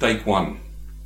Take one.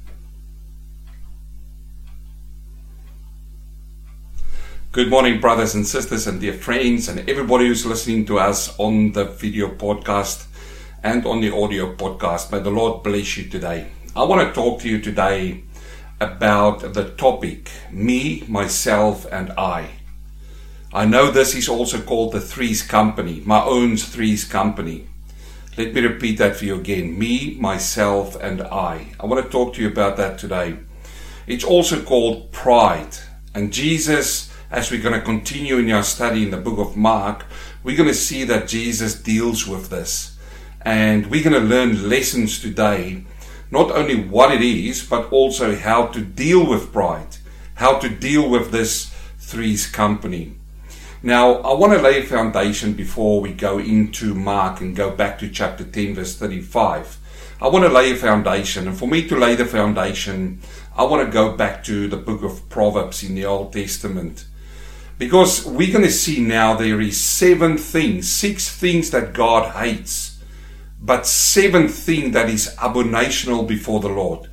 Good morning, brothers and sisters and dear friends and everybody who's listening to us on the video podcast and on the audio podcast. May the Lord bless you today. I want to talk to you today about the topic, me, myself and I. I know this is also called the Threes Company, my own Threes Company. Let me repeat that for you again. Me, myself, and I. I want to talk to you about that today. It's also called pride. And Jesus, as we're going to continue in our study in the book of Mark, we're going to see that Jesus deals with this. And we're going to learn lessons today, not only what it is, but also how to deal with pride, how to deal with this Threes Company. Now, I want to lay a foundation before we go into Mark and go back to chapter 10, verse 35. I want to lay a foundation, and for me to lay the foundation, I want to go back to the book of Proverbs in the Old Testament. Because we're going to see now there is 6 things that God hates, but 7 things that is abominational before the Lord.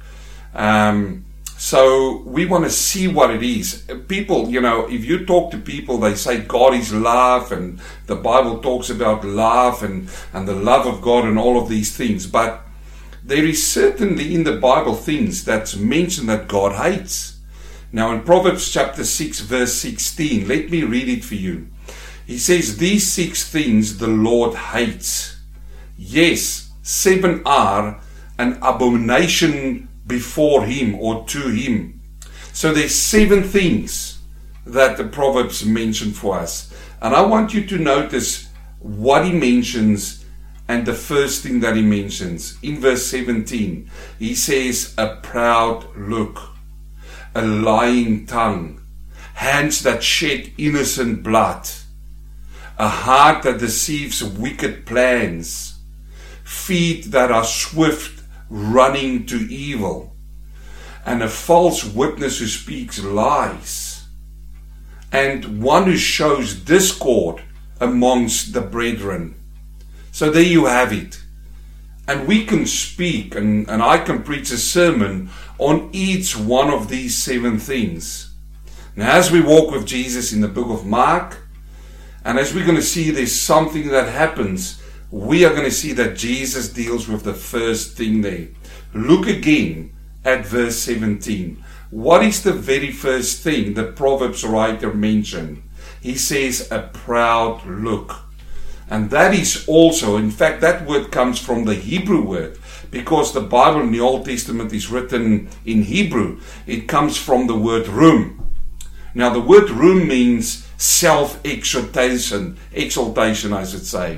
So we want to see what it is. People, if you talk to people, they say God is love, and the Bible talks about love and the love of God and all of these things. But there is certainly in the Bible things that's mentioned that God hates. Now in Proverbs chapter 6 verse 16, let me read it for you. He says, these 6 things the Lord hates. Yes, 7 are an abomination before him or to him. So there's 7 things that the Proverbs mention for us. And I want you to notice what he mentions, and the first thing that he mentions. In verse 17, he says, a proud look, a lying tongue, hands that shed innocent blood, a heart that deceives wicked plans, feet that are swift running to evil, and a false witness who speaks lies, and one who shows discord amongst the brethren. So there you have it. And we can speak, and I can preach a sermon on each one of these 7 things. Now, as we walk with Jesus in the book of Mark, and as we're going to see there's something that happens, we are going to see that Jesus deals with the first thing there. Look again at verse 17. What is the very first thing the Proverbs writer mentioned? He says, a proud look. And that is also, in fact, that word comes from the Hebrew word, because the Bible in the Old Testament is written in Hebrew. It comes from the word rum. Now, the word rum means self-exaltation, I should say.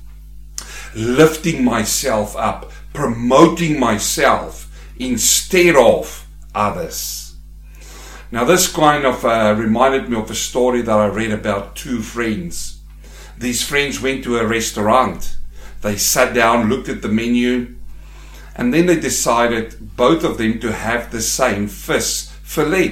Lifting myself up, promoting myself instead of others. Now this kind of reminded me of a story that I read about 2 friends. These friends went to a restaurant. They sat down, looked at the menu, and then they decided, both of them, to have the same fish fillet.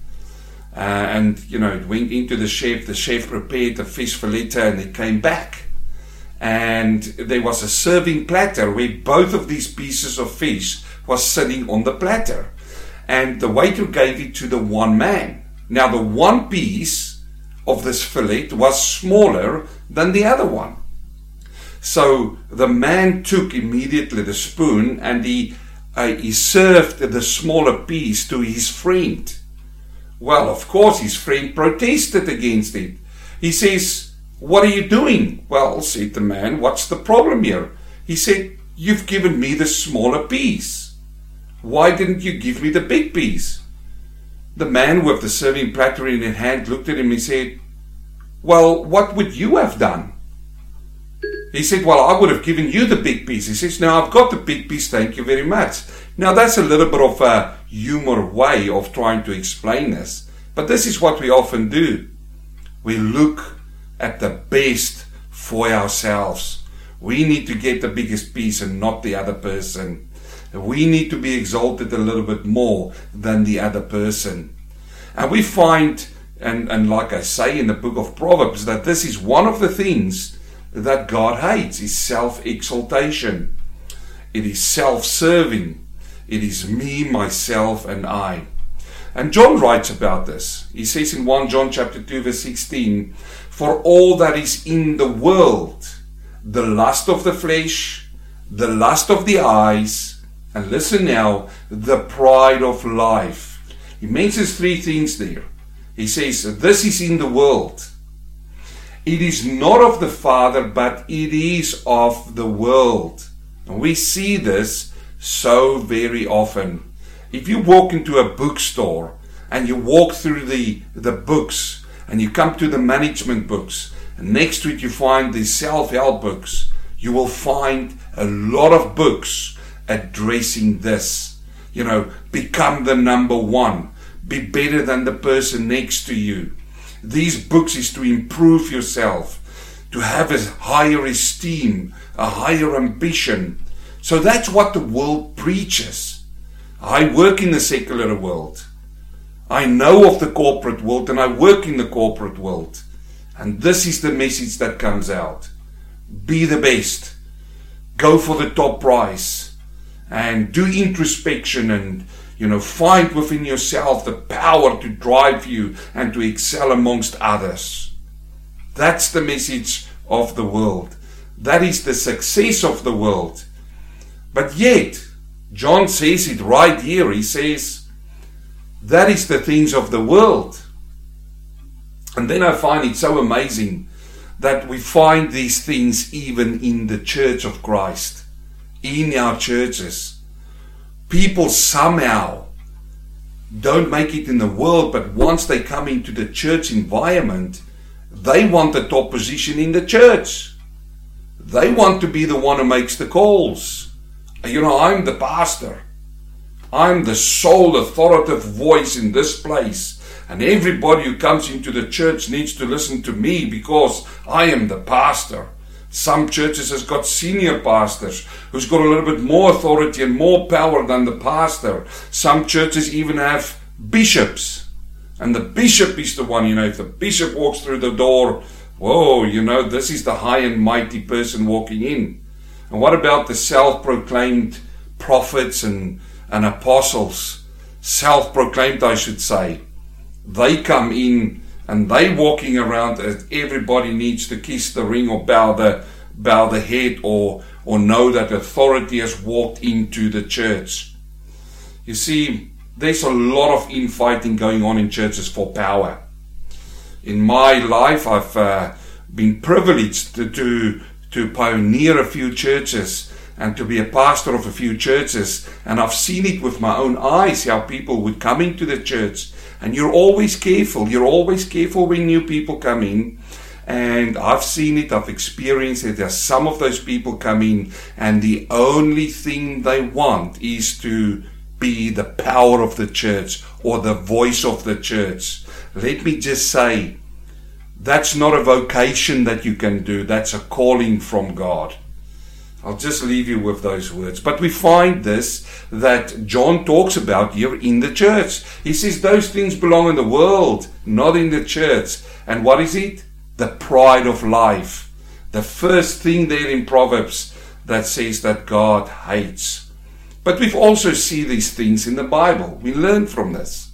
It went into the chef prepared the fish fillet, and it came back. And there was a serving platter where both of these pieces of fish was sitting on the platter. And the waiter gave it to the one man. Now the one piece of this fillet was smaller than the other one. So the man took immediately the spoon and he served the smaller piece to his friend. Well, of course, his friend protested against it. He says, "What are you doing?" "Well," said the man, "what's the problem here?" He said, "You've given me the smaller piece. Why didn't you give me the big piece?" The man with the serving platter in his hand looked at him and said, "Well, what would you have done?" He said, "Well, I would have given you the big piece." He says, "Now I've got the big piece, thank you very much." Now that's a little bit of a humor way of trying to explain this. But this is what we often do. We look at the best for ourselves. We need to get the biggest piece and not the other person. We need to be exalted a little bit more than the other person. And we find, and like I say in the book of Proverbs, that this is one of the things that God hates, is self-exaltation. It is self-serving. It is me, myself, and I. And John writes about this. He says in 1 John chapter 2 verse 16, for all that is in the world, the lust of the flesh, the lust of the eyes, and listen now, the pride of life. He mentions three things there. He says, this is in the world. It is not of the Father, but it is of the world. And we see this so very often. If you walk into a bookstore and you walk through the books and you come to the management books, and next to it you find the self-help books, you will find a lot of books addressing this. Become the number one. Be better than the person next to you. These books is to improve yourself, to have a higher esteem, a higher ambition. So that's what the world preaches. I work in the secular world. I know of the corporate world and I work in the corporate world. And this is the message that comes out. Be the best. Go for the top prize. And do introspection and find within yourself the power to drive you and to excel amongst others. That's the message of the world. That is the success of the world. But yet, John says it right here. He says, that is the things of the world. And then I find it so amazing that we find these things even in the church of Christ, in our churches. People somehow don't make it in the world, but once they come into the church environment, they want the top position in the church. They want to be the one who makes the calls. I'm the pastor. I'm the sole authoritative voice in this place. And everybody who comes into the church needs to listen to me because I am the pastor. Some churches has got senior pastors who's got a little bit more authority and more power than the pastor. Some churches even have bishops. And the bishop is the one, if the bishop walks through the door, whoa, this is the high and mighty person walking in. And what about the self-proclaimed prophets and apostles? Self-proclaimed, I should say. They come in and they walking around as everybody needs to kiss the ring or bow the head or know that authority has walked into the church. You see, there's a lot of infighting going on in churches for power. In my life, I've been privileged to pioneer a few churches and to be a pastor of a few churches, and I've seen it with my own eyes how people would come into the church. And you're always careful when new people come in. And I've seen it, I've experienced it. There's some of those people come in and the only thing they want is to be the power of the church or the voice of the church. Let me just say, that's not a vocation that you can do. That's a calling from God. I'll just leave you with those words. But we find this that John talks about here in the church. He says those things belong in the world, not in the church. And what is it? The pride of life. The first thing there in Proverbs that says that God hates. But we've also seen these things in the Bible. We learn from this.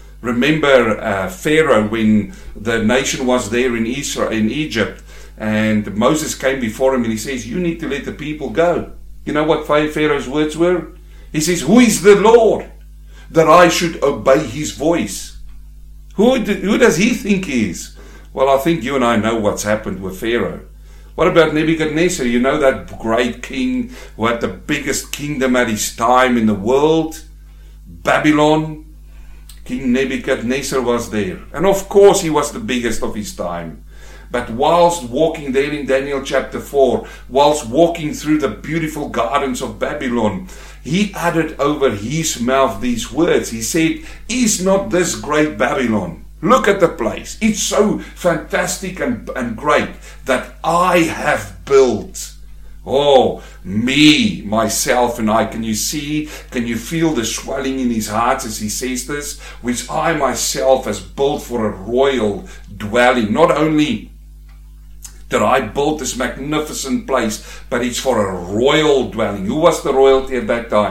Remember Pharaoh when the nation was there in Egypt. And Moses came before him and he says, you need to let the people go. You know what Pharaoh's words were? He says, who is the Lord that I should obey his voice? Who does he think he is? Well, I think you and I know what's happened with Pharaoh. What about Nebuchadnezzar? You know that great king who had the biggest kingdom at his time in the world? Babylon. King Nebuchadnezzar was there. And of course he was the biggest of his time. But whilst walking there in Daniel chapter 4, whilst walking through the beautiful gardens of Babylon, he added over his mouth these words. He said, is not this great Babylon? Look at the place. It's so fantastic and great that I have built. Oh, me, myself and I. Can you see, can you feel the swelling in his heart as he says this? Which I myself has built for a royal dwelling. Not only that I built this magnificent place, but it's for a royal dwelling. Who was the royalty at that time?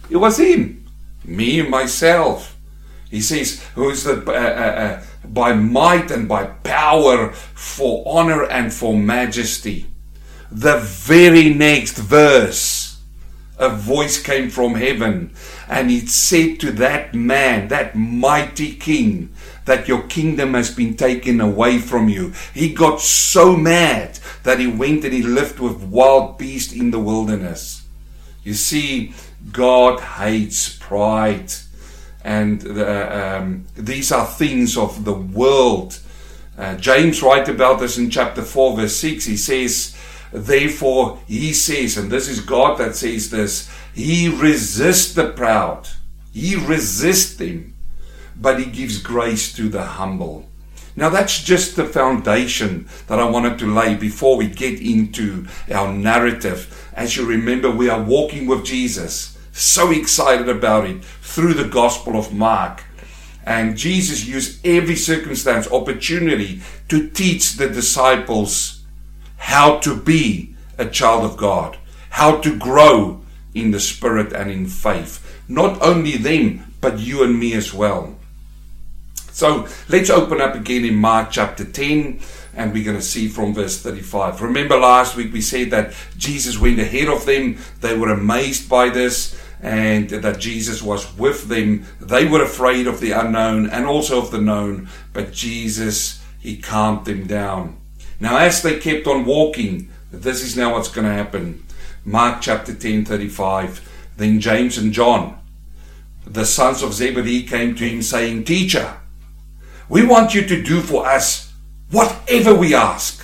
It was him. Me, myself. He says, who is by might and by power, for honor and for majesty. The very next verse, a voice came from heaven, and it said to that man, that mighty king, that your kingdom has been taken away from you. He got so mad that he went and he lived with wild beasts in the wilderness. You see, God hates pride. And these are things of the world. James writes about this in chapter 4 verse 6. He says, therefore he says, and this is God that says this, he resists the proud. He resists them, but he gives grace to the humble. Now that's just the foundation that I wanted to lay before we get into our narrative. As you remember, we are walking with Jesus. So excited about it through the Gospel of Mark. And Jesus used every circumstance, opportunity to teach the disciples how to be a child of God, how to grow in the Spirit and in faith. Not only them, but you and me as well. So let's open up again in Mark chapter 10, and we're going to see from verse 35. Remember last week we said that Jesus went ahead of them. They were amazed by this, and that Jesus was with them. They were afraid of the unknown and also of the known, but Jesus, he calmed them down. Now as they kept on walking, this is now what's going to happen. Mark chapter 10, 35. Then James and John, the sons of Zebedee, came to him saying, Teacher, we want you to do for us whatever we ask.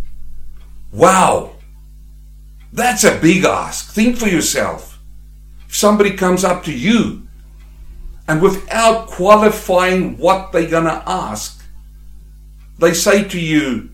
Wow, that's a big ask. Think for yourself. If somebody comes up to you and without qualifying what they're going to ask, they say to you,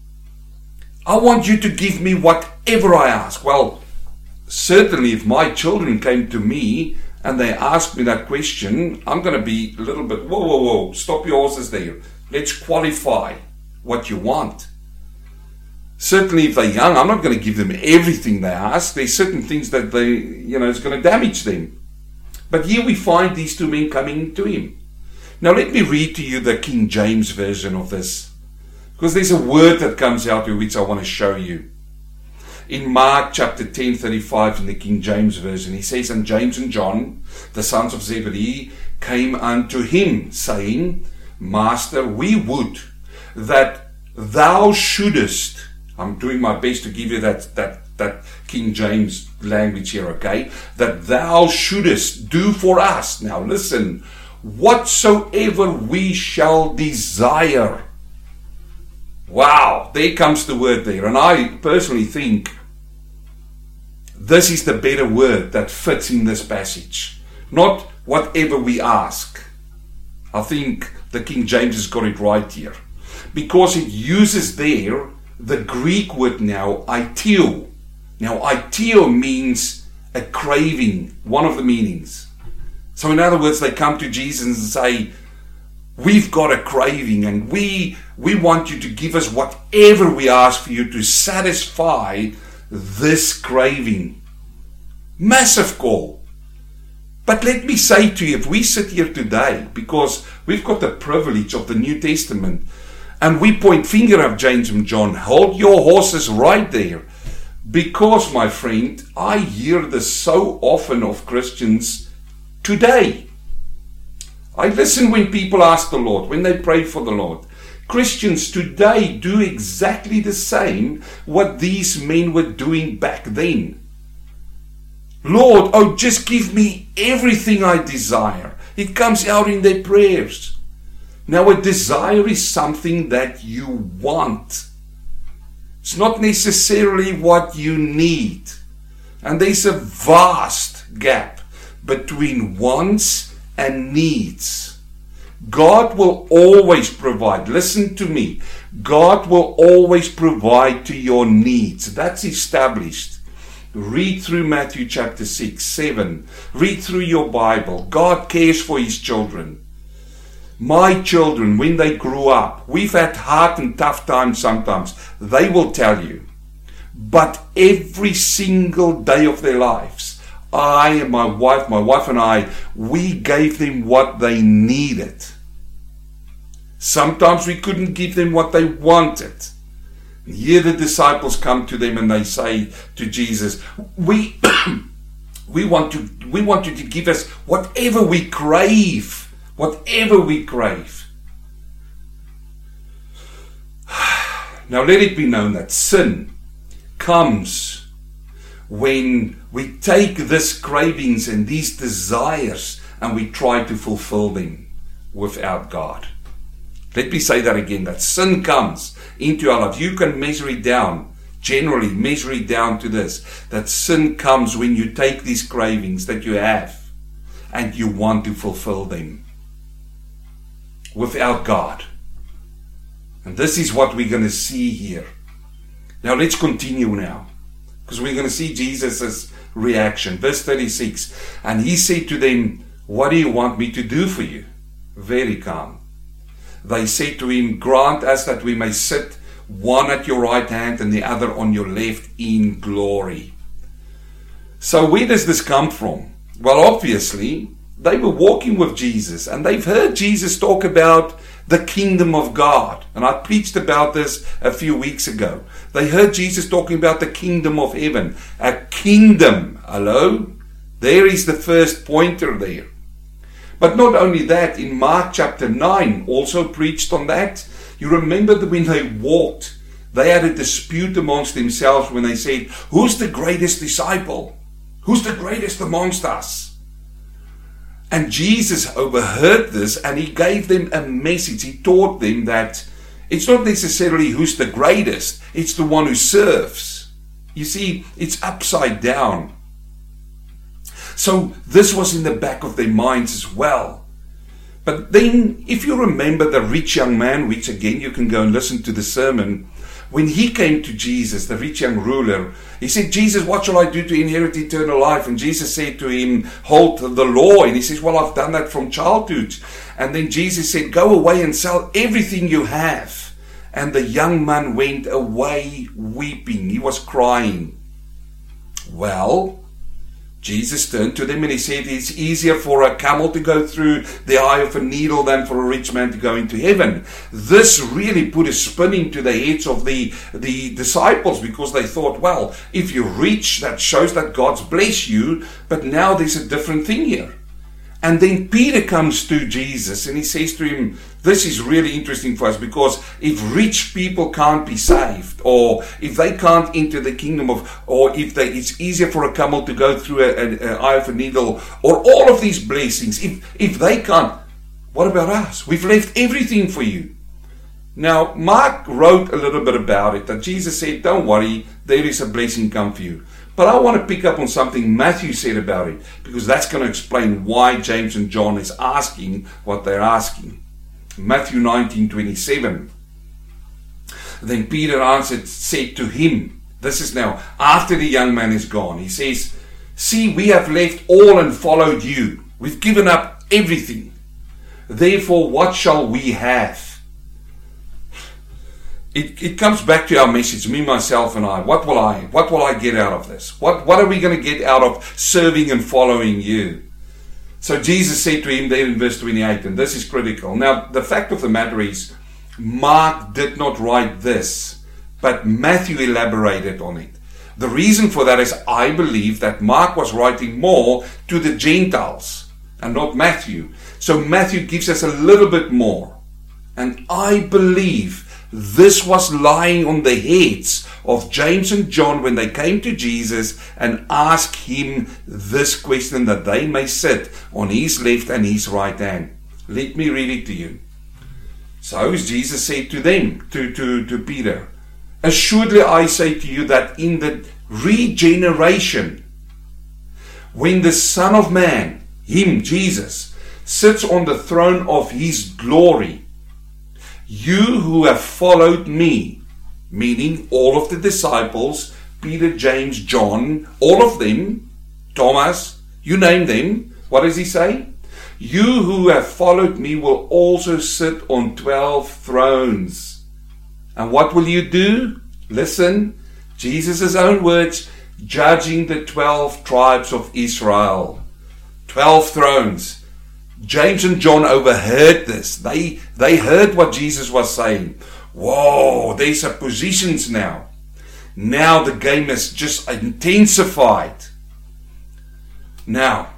I want you to give me whatever I ask. Well, certainly if my children came to me and they ask me that question, I'm going to be a little bit, whoa, stop your horses there. Let's qualify what you want. Certainly if they're young, I'm not going to give them everything they ask. There's certain things that it's going to damage them. But here we find these two men coming to him. Now let me read to you the King James version of this, because there's a word that comes out of which I want to show you. In Mark chapter 10, 35 in the King James Version, he says, And James and John, the sons of Zebedee, came unto him, saying, Master, we would that thou shouldest, I'm doing my best to give you that King James language here, okay? That thou shouldest do for us. Now listen, whatsoever we shall desire. Wow, there comes the word there. And I personally think this is the better word that fits in this passage. Not whatever we ask. I think the King James has got it right here. Because it uses there the Greek word now, aiteo. Now aiteo means a craving, one of the meanings. So in other words, they come to Jesus and say, we've got a craving and we want you to give us whatever we ask for you to satisfy this craving. Massive call. But let me say to you, if we sit here today, because we've got the privilege of the New Testament, and we point finger at James and John, hold your horses right there. Because, my friend, I hear this so often of Christians today. I listen when people ask the Lord, when they pray for the Lord. Christians today do exactly the same what these men were doing back then. Lord, oh, just give me everything I desire. It comes out in their prayers. Now, a desire is something that you want. It's not necessarily what you need. And there's a vast gap between wants and needs. God will always provide. Listen to me. God will always provide to your needs. That's established. Read through Matthew chapter 6, 7. Read through your Bible. God cares for his children. My children, when they grew up, we've had hard and tough times sometimes. They will tell you. But every single day of their lives, I and my wife and I, we gave them what they needed. Sometimes we couldn't give them what they wanted. Here the disciples come to them and they say to Jesus, we want you to give us whatever we crave. Whatever we crave. Now let it be known that sin comes when we take these cravings and these desires and we try to fulfill them without God. Let me say that again, that sin comes into our life. You can measure it down, generally measure it down to this, that sin comes when you take these cravings that you have and you want to fulfill them without God. And this is what we're going to see here. Now let's continue now, because we're going to see Jesus' reaction. Verse 36, and he said to them, what do you want me to do for you? Very calm. They said to him, grant us that we may sit one at your right hand and the other on your left in glory. So where does this come from? Well, obviously, they were walking with Jesus and they've heard Jesus talk about the kingdom of God. And I preached about this a few weeks ago. They heard Jesus talking about the kingdom of heaven. A kingdom. Hello? There is the first pointer there. But not only that, in Mark chapter 9 also preached on that. You remember that when they walked, they had a dispute amongst themselves when they said, who's the greatest disciple? Who's the greatest amongst us? And Jesus overheard this and he gave them a message. He taught them that it's not necessarily who's the greatest, it's the one who serves. You see, it's upside down. So this was in the back of their minds as well. But then, if you remember the rich young man, which again you can go and listen to the sermon, when he came to Jesus, the rich young ruler, he said, Jesus, what shall I do to inherit eternal life? And Jesus said to him, hold the law. And he says, well, I've done that from childhood. And then Jesus said, go away and sell everything you have. And the young man went away weeping. He was crying. Well, Jesus turned to them and he said, it's easier for a camel to go through the eye of a needle than for a rich man to go into heaven. This really put a spin into the heads of the disciples, because they thought, well, if you're rich, that shows that God's blessed you, but now there's a different thing here. And then Peter comes to Jesus and he says to him, this is really interesting for us, because if rich people can't be saved, or if they can't enter the kingdom of, or if it's easier for a camel to go through an eye of a needle, or all of these blessings, if they can't, what about us? We've left everything for you. Now, Mark wrote a little bit about it, that Jesus said, don't worry, there is a blessing come for you. But I want to pick up on something Matthew said about it, because that's going to explain why James and John is asking what they're asking. Matthew 19:27. Then Peter answered, said to him, this is now after the young man is gone. He says, see, we have left all and followed you. We've given up everything. Therefore, what shall we have? It comes back to our message, me, myself, and I. What will I get out of this? What are we going to get out of serving and following you? So Jesus said to him there in verse 28, and this is critical. Now, the fact of the matter is, Mark did not write this, but Matthew elaborated on it. The reason for that is I believe that Mark was writing more to the Gentiles and not Matthew. So Matthew gives us a little bit more. And I believe this was lying on the heads of James and John when they came to Jesus and asked him this question, that they may sit on his left and his right hand. Let me read it to you. So Jesus said to them, to Peter, assuredly I say to you that in the regeneration, when the Son of Man, him, Jesus, sits on the throne of his glory, you who have followed me, meaning all of the disciples, Peter, James, John, all of them, Thomas, you name them, what does he say? You who have followed me will also sit on 12 thrones. And what will you do? Listen, Jesus' own words, judging the 12 tribes of Israel. 12 thrones. James and John overheard this. They heard what Jesus was saying. Whoa, there's a positions now. Now the game has just intensified. Now,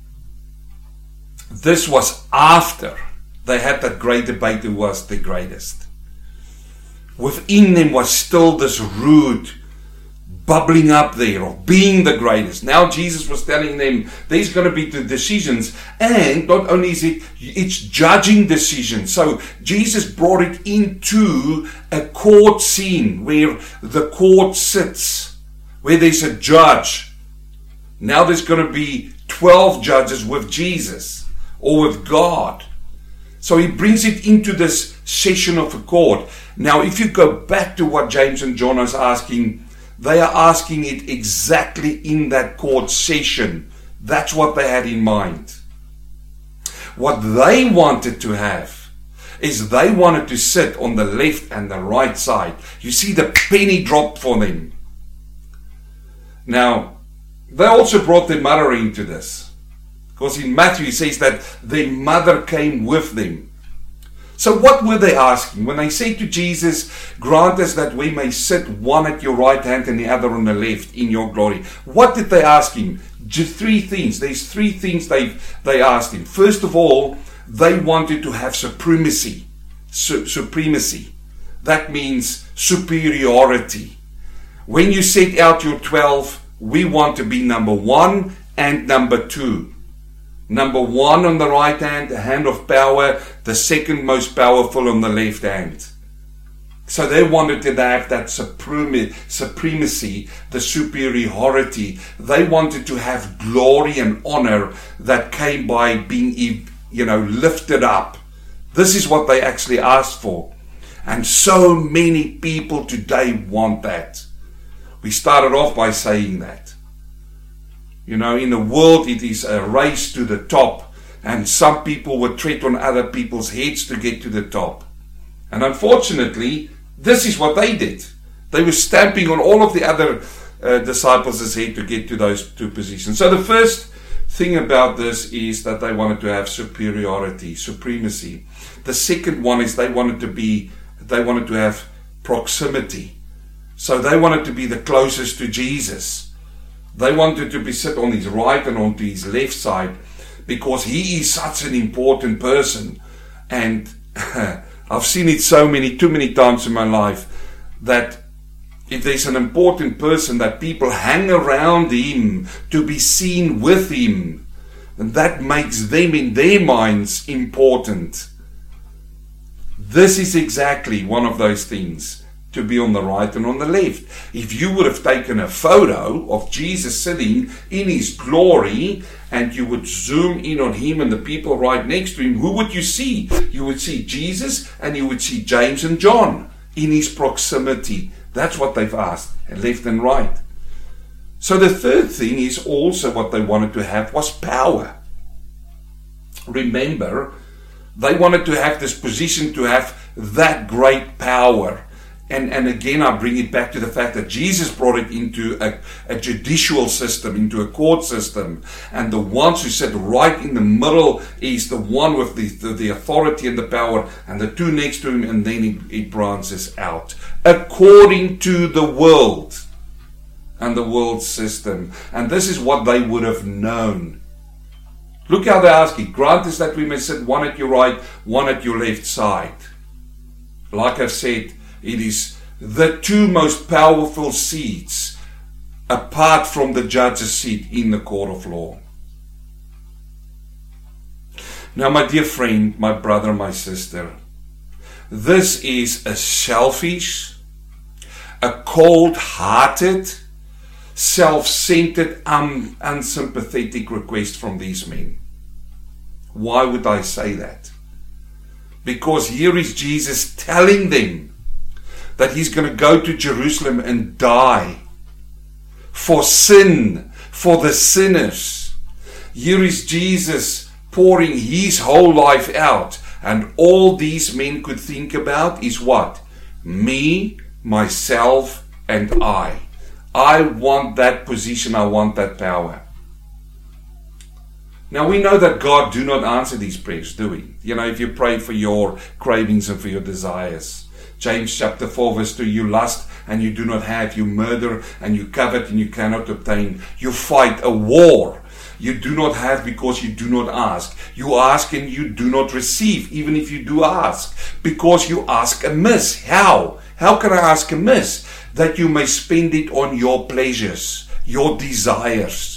this was after they had that great debate who was the greatest. Within them was still this root bubbling up there of being the greatest. Now Jesus was telling them there's going to be the decisions, and not only is it's judging decisions. So Jesus brought it into a court scene where the court sits, where there's a judge. Now there's going to be 12 judges with Jesus or with God. So he brings it into this session of a court. Now if you go back to what James and John are asking, they are asking it exactly in that court session. That's what they had in mind. What they wanted to have is they wanted to sit on the left and the right side. You see the penny dropped for them. Now, they also brought their mother into this. Because in Matthew it says that their mother came with them. So what were they asking? When they say to Jesus, grant us that we may sit one at your right hand and the other on the left in your glory. What did they ask him? Just three things. There's three things they asked him. First of all, they wanted to have supremacy. Supremacy. That means superiority. When you set out your 12, we want to be number 1 and number 2. Number 1 on the right hand, the hand of power, the second most powerful on the left hand. So they wanted to have that supremacy, the superiority. They wanted to have glory and honor that came by being, lifted up. This is what they actually asked for. And so many people today want that. We started off by saying that. In the world it is a race to the top, and some people would tread on other people's heads to get to the top. And unfortunately, this is what they did. They were stamping on all of the other disciples' head to get to those two positions. So the first thing about this is that they wanted to have superiority, supremacy. The second one is they wanted to have proximity. So they wanted to be the closest to Jesus. They wanted to be sit on his right and onto his left side because he is such an important person. And I've seen it too many times in my life that if there's an important person that people hang around him to be seen with him, and that makes them in their minds important. This is exactly one of those things. To be on the right and on the left. If you would have taken a photo of Jesus sitting in his glory and you would zoom in on him and the people right next to him, who would you see? You would see Jesus and you would see James and John in his proximity. That's what they've asked, left and right. So the third thing is also what they wanted to have was power. Remember, they wanted to have this position to have that great power. And again, I bring it back to the fact that Jesus brought it into a judicial system, into a court system. And the ones who sit right in the middle is the one with the authority and the power, and the two next to him, and then he branches out. According to the world and the world system. And this is what they would have known. Look how they ask it. Grant us that we may sit one at your right, one at your left side. Like I've said, it is the two most powerful seats apart from the judge's seat in the court of law. Now, my dear friend, my brother, my sister, this is a selfish, a cold-hearted, self-centered, unsympathetic request from these men. Why would I say that? Because here is Jesus telling them that he's going to go to Jerusalem and die for sin, for the sinners. Here is Jesus pouring his whole life out, and all these men could think about is what? Me, myself, and I. I want that position. I want that power. Now we know that God do not answer these prayers, do we? If you pray for your cravings and for your desires. James chapter 4 verse 2, you lust and you do not have, you murder and you covet and you cannot obtain. You fight a war. You do not have because you do not ask. You ask and you do not receive, even if you do ask, because you ask amiss. How? How can I ask amiss? That you may spend it on your pleasures, your desires.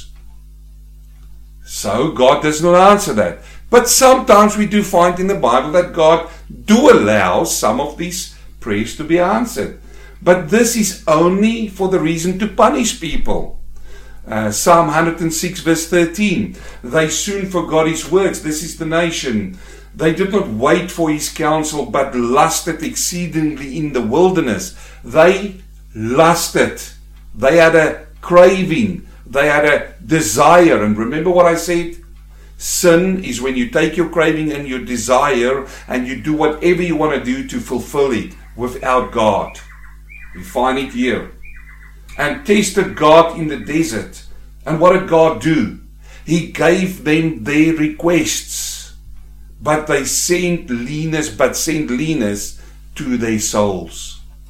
So God does not answer that. But sometimes we do find in the Bible that God do allow some of these prayers to be answered. But this is only for the reason to punish people. Psalm 106 verse 13. They soon forgot his words. This is the nation. They did not wait for his counsel, but lusted exceedingly in the wilderness. They lusted. They had a craving. They had a desire. And remember what I said? Sin is when you take your craving and your desire and you do whatever you want to do to fulfill it without God. We find it here. And tested God in the desert. And what did God do? He gave them their requests. But they sent leanness to their souls.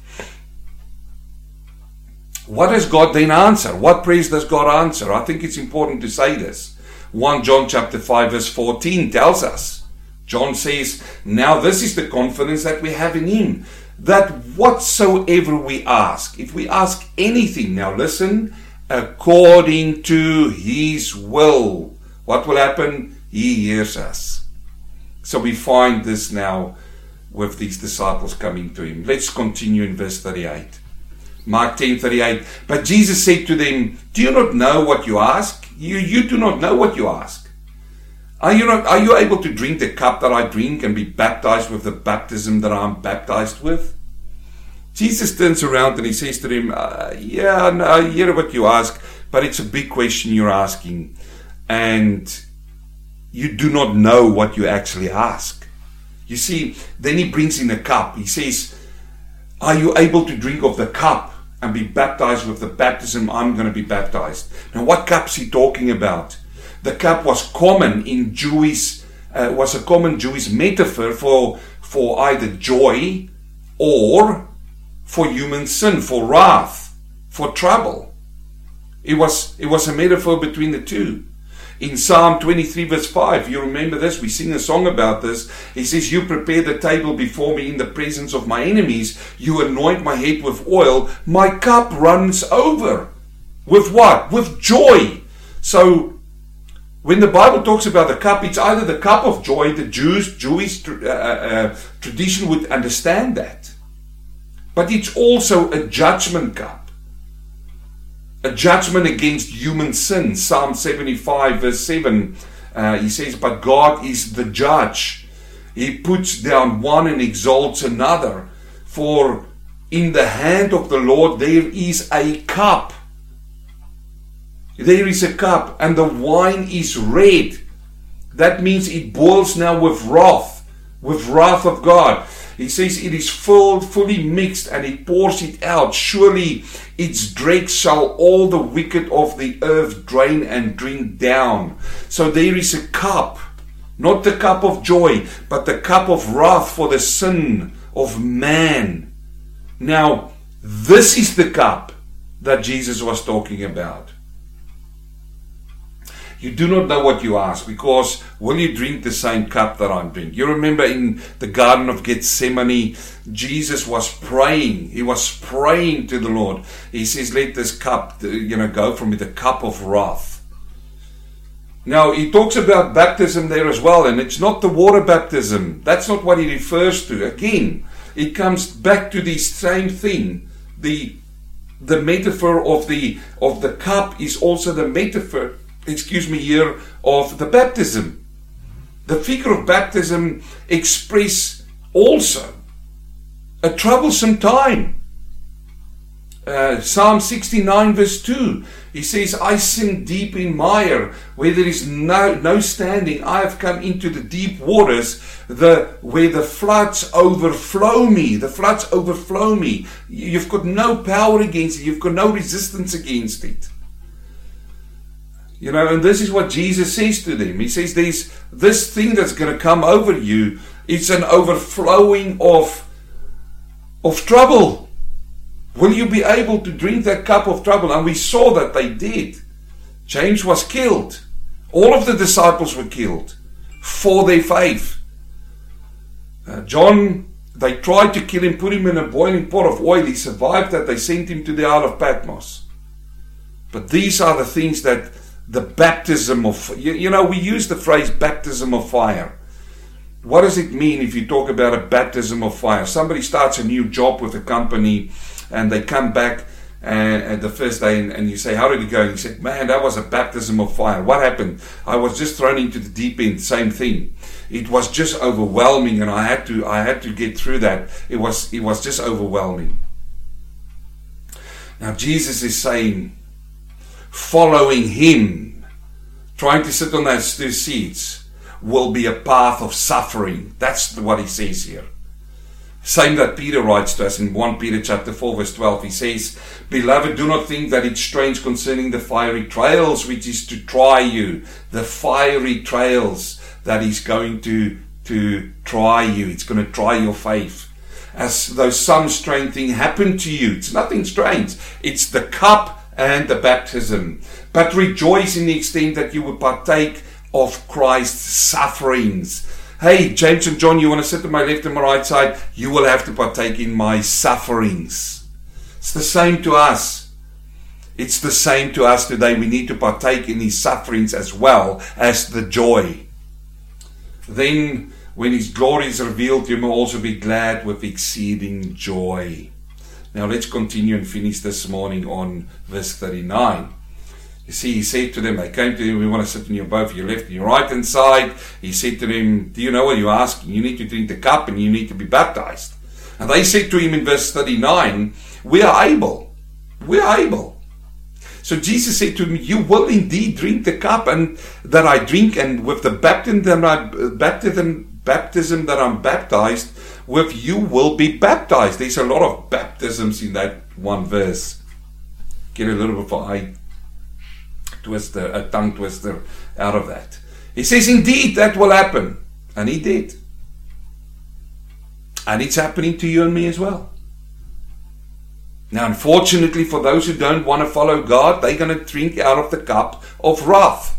What does God then answer? What prayers does God answer? I think it's important to say this. 1 John chapter 5 verse 14 tells us. John says, now this is the confidence that we have in him, that whatsoever we ask, if we ask anything, now listen, according to his will, what will happen? He hears us. So we find this now with these disciples coming to him. Let's continue in verse 38. Mark 10:38. But Jesus said to them, do you not know what you ask? You do not know what you ask. Are you able to drink the cup that I drink and be baptized with the baptism that I'm baptized with? Jesus turns around and he says to them, I hear what you ask, but it's a big question you're asking. And you do not know what you actually ask. You see, then he brings in a cup. He says, are you able to drink of the cup and be baptized with the baptism I'm going to be baptized? Now, what cup is he talking about? The cup was common in was a common Jewish metaphor for either joy or for human sin, for wrath, for trouble. It was a metaphor between the two. In Psalm 23 verse 5, you remember this, we sing a song about this. He says, you prepare the table before me in the presence of my enemies. You anoint my head with oil. My cup runs over. With what? With joy. So, when the Bible talks about the cup, it's either the cup of joy, the Jewish tradition would understand that. But it's also a judgment cup. A judgment against human sin. Psalm 75 verse 7, he says, but God is the judge. He puts down one and exalts another. For in the hand of the Lord there is a cup. There is a cup, and the wine is red. That means it boils now with wrath of God. He says it is filled, fully mixed, and he pours it out. Surely its dregs shall all the wicked of the earth drain and drink down. So there is a cup, not the cup of joy, but the cup of wrath for the sin of man. Now, this is the cup that Jesus was talking about. You do not know what you ask, because will you drink the same cup that I'm drinking? You remember in the Garden of Gethsemane, Jesus was praying. He was praying to the Lord. He says, let this cup, go from me, the cup of wrath. Now, he talks about baptism there as well, and it's not the water baptism. That's not what he refers to. Again, it comes back to the same thing. The metaphor of the cup is also the metaphor here of the baptism. The figure of baptism express also a troublesome time. Psalm 69 verse 2. He says, I sink deep in mire, where there is no standing. I have come into the deep waters, where the floods overflow me. The floods overflow me. You've got no power against it. You've got no resistance against it. You know, and this is what Jesus says to them. He says, there's this thing that's going to come over you. It's an overflowing of trouble. Will you be able to drink that cup of trouble? And we saw that they did. James was killed. All of the disciples were killed for their faith. John, they tried to kill him, put him in a boiling pot of oil. He survived that. They sent him to the Isle of Patmos. But these are the things that the baptism of, you know, we use the phrase baptism of fire. What does it mean if you talk about a baptism of fire? Somebody starts a new job with a company, and they come back at the first day, and you say, how did it go? And he said, man, that was a baptism of fire. What happened? I was just thrown into the deep end. Same thing. It was just overwhelming, and I had to get through that. It was just overwhelming. Now Jesus is saying, following him, trying to sit on those two seats, will be a path of suffering. That's what he says here. Same that Peter writes to us in 1 Peter chapter 4 verse 12. He says, Beloved, do not think that it's strange concerning the fiery trials which is to try you. The fiery trials that is going to try you. It's going to try your faith. As though some strange thing happened to you. It's nothing strange. It's the cup and the baptism. But rejoice in the extent that you will partake of Christ's sufferings. Hey, James and John, you want to sit on my left and my right side? You will have to partake in my sufferings. It's the same to us. It's the same to us today. We need to partake in his sufferings as well as the joy. Then, when his glory is revealed, you will also be glad with exceeding joy. Now, let's continue and finish this morning on verse 39. You see, he said to them, they came to him, we want to sit on both your left and your right hand side. He said to them, do you know what you're asking? You need to drink the cup and you need to be baptized. And they said to him in verse 39, we are able. We are able. So Jesus said to him, you will indeed drink the cup and that I drink, and with the baptism that I'm baptized with, you will be baptized. There's a lot of baptisms in that one verse. Get a little bit of a tongue twister out of that. He says, indeed, that will happen. And he did. And it's happening to you and me as well. Now, unfortunately, for those who don't want to follow God, they're going to drink out of the cup of wrath.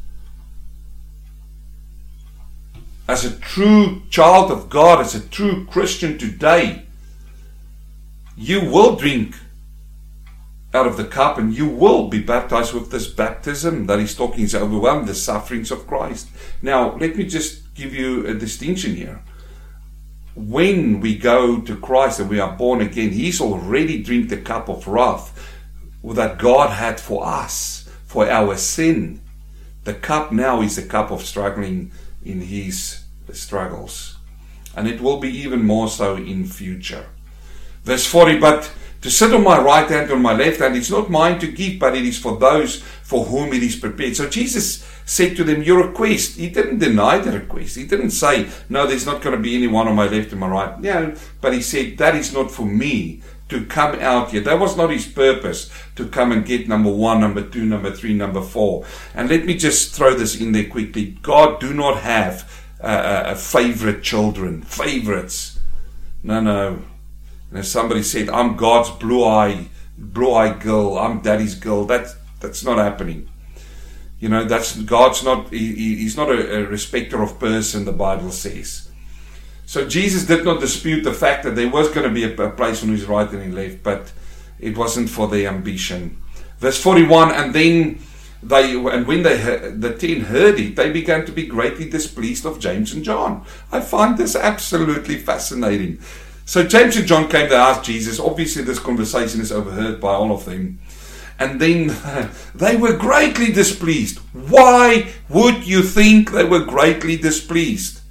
As a true child of God, as a true Christian today, you will drink out of the cup and you will be baptized with this baptism that he's talking is overwhelmed, the sufferings of Christ. Now, let me just give you a distinction here. When we go to Christ and we are born again, he's already drink the cup of wrath that God had for us, for our sin. The cup now is the cup of struggling in his struggles. And it will be even more so in future. Verse 40, but to sit on my right hand, on my left hand, it's not mine to give, but it is for those for whom it is prepared. So Jesus said to them, your request. He didn't deny the request. He didn't say, no, there's not going to be anyone on my left and my right. No, but he said, that is not for me to come out here. That was not his purpose, to come and get number 1, number 2, number 3, number 4. And let me just throw this in there quickly. God do not have favorite children, favorites. No. And as somebody said, I'm God's blue-eye girl, I'm daddy's girl. That's not happening. You know, God's not, he's not a respecter of person, the Bible says. So Jesus did not dispute the fact that there was going to be a place on his right and his left, but it wasn't for their ambition. Verse 41, and when the 10 heard it, they began to be greatly displeased of James and John. I find this absolutely fascinating. So James and John came to ask Jesus. Obviously this conversation is overheard by all of them. And then they were greatly displeased. Why would you think they were greatly displeased?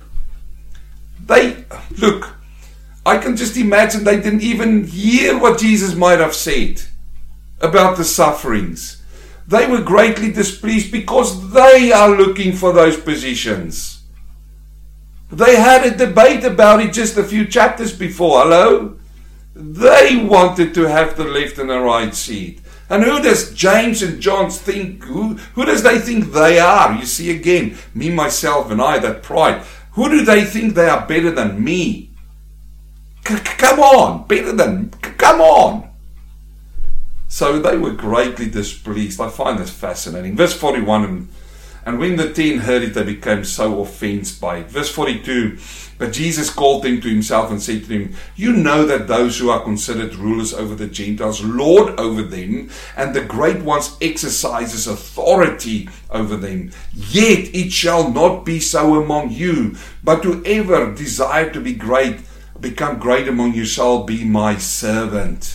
I can just imagine they didn't even hear what Jesus might have said. about the sufferings. They were greatly displeased because they are looking for those positions. They had a debate about it just a few chapters before. Hello? They wanted to have the left and the right seat. And who does James and John think? Who does they think they are? You see again, me, myself, and I, that pride. Who do they think they are better than me? Come on, come on. So they were greatly displeased. I find this fascinating. Verse 41, and when the 10 heard it, they became so offended by it. Verse 42, but Jesus called them to himself and said to them, you know that those who are considered rulers over the Gentiles lord over them, and the great ones exercises authority over them. Yet it shall not be so among you, but whoever desire to be great, become great among you, shall be my servant.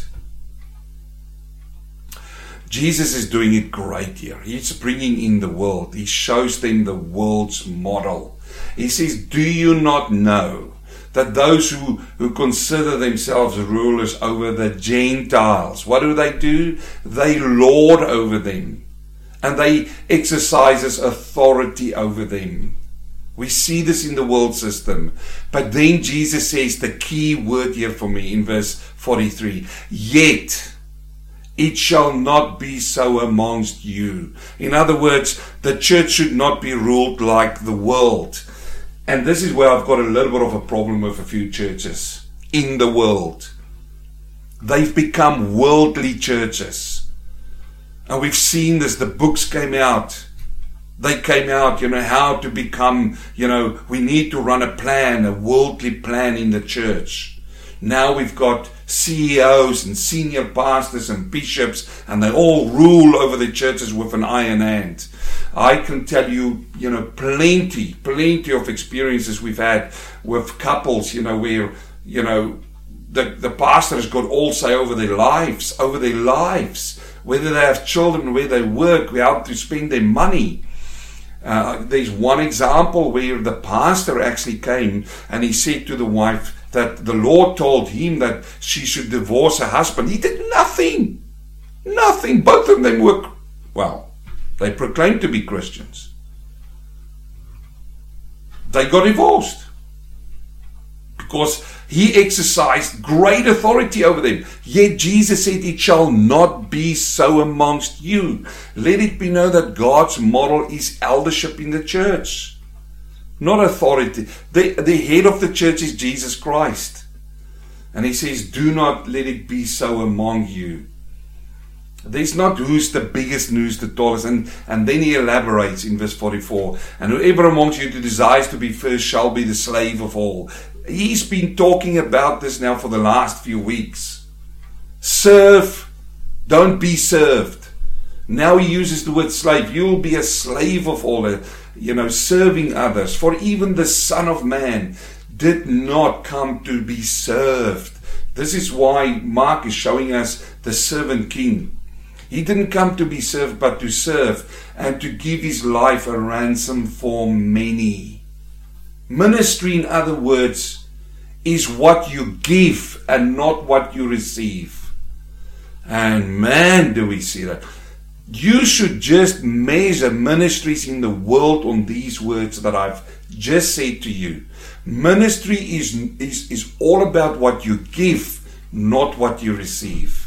Jesus is doing it great here. He's bringing in the world. He shows them the world's model. He says, do you not know that those who consider themselves rulers over the Gentiles, what do? They lord over them. And they exercise authority over them. We see this in the world system. But then Jesus says the key word here for me in verse 43. Yet it shall not be so amongst you. In other words, the church should not be ruled like the world. And this is where I've got a little bit of a problem with a few churches in the world. They've become worldly churches. And we've seen this. The books came out. They came out, how to become, we need to run a plan, a worldly plan in the church. Now we've got CEOs and senior pastors and bishops, and they all rule over the churches with an iron hand. I can tell you, plenty of experiences we've had with couples, where, the pastor has got all say over their lives, whether they have children, where they work, how to spend their money. There's one example where the pastor actually came and he said to the wife that the Lord told him that she should divorce her husband. He did nothing. Both of them were, they proclaimed to be Christians. They got divorced because he exercised great authority over them. Yet Jesus said, it shall not be so amongst you. Let it be known that God's model is eldership in the church, not authority. The head of the church is Jesus Christ. And he says, do not let it be so among you. There's not who's the biggest and who's the tallest. And then he elaborates in verse 44. And whoever amongst you desires to be first shall be the slave of all. He's been talking about this now for the last few weeks. Serve, don't be served. Now he uses the word slave. You'll be a slave of all, serving others. For even the Son of Man did not come to be served. This is why Mark is showing us the servant king. He didn't come to be served, but to serve and to give his life a ransom for many. Ministry, in other words, is what you give and not what you receive. And man, do we see that. You should just measure ministries in the world on these words that I've just said to you. Ministry is all about what you give, not what you receive.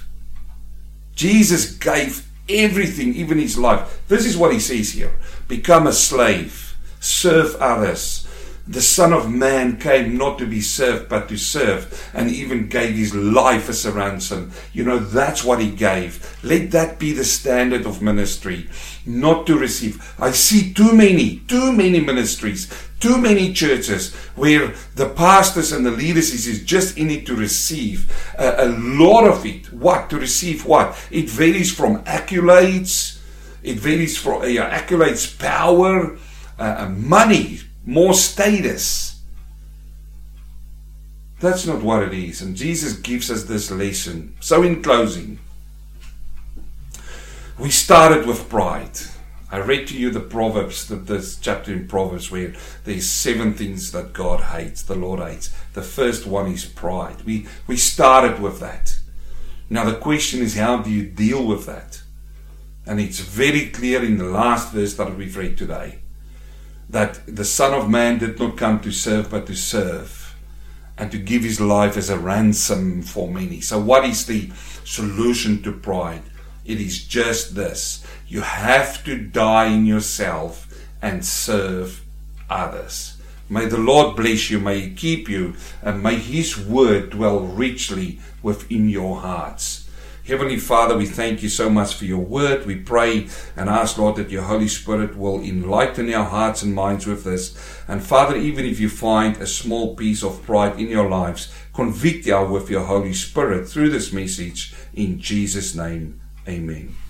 Jesus gave everything, even his life. This is what he says here. Become a slave. Serve others. The Son of Man came not to be served, but to serve, and even gave his life as a ransom. That's what he gave. Let that be the standard of ministry, not to receive. I see too many ministries, too many churches where the pastors and the leaders is just in it to receive. A lot of it. What? To receive what? It varies from accolades. It varies from accolades, power, money, more status. That's not what it is. And Jesus gives us this lesson. So in closing, we started with pride. I read to you the Proverbs, this chapter in Proverbs where there's 7 things that God hates, the Lord hates. The first one is pride. We started with that. Now the question is, how do you deal with that? And it's very clear in the last verse that we've read today, that the Son of Man did not come to serve, but to serve, and to give his life as a ransom for many. So what is the solution to pride? It is just this. You have to die in yourself and serve others. May the Lord bless you, may He keep you, and may His word dwell richly within your hearts. Heavenly Father, we thank you so much for your word. We pray and ask, Lord, that your Holy Spirit will enlighten our hearts and minds with this. And Father, even if you find a small piece of pride in your lives, convict us with your Holy Spirit through this message. In Jesus' name, amen.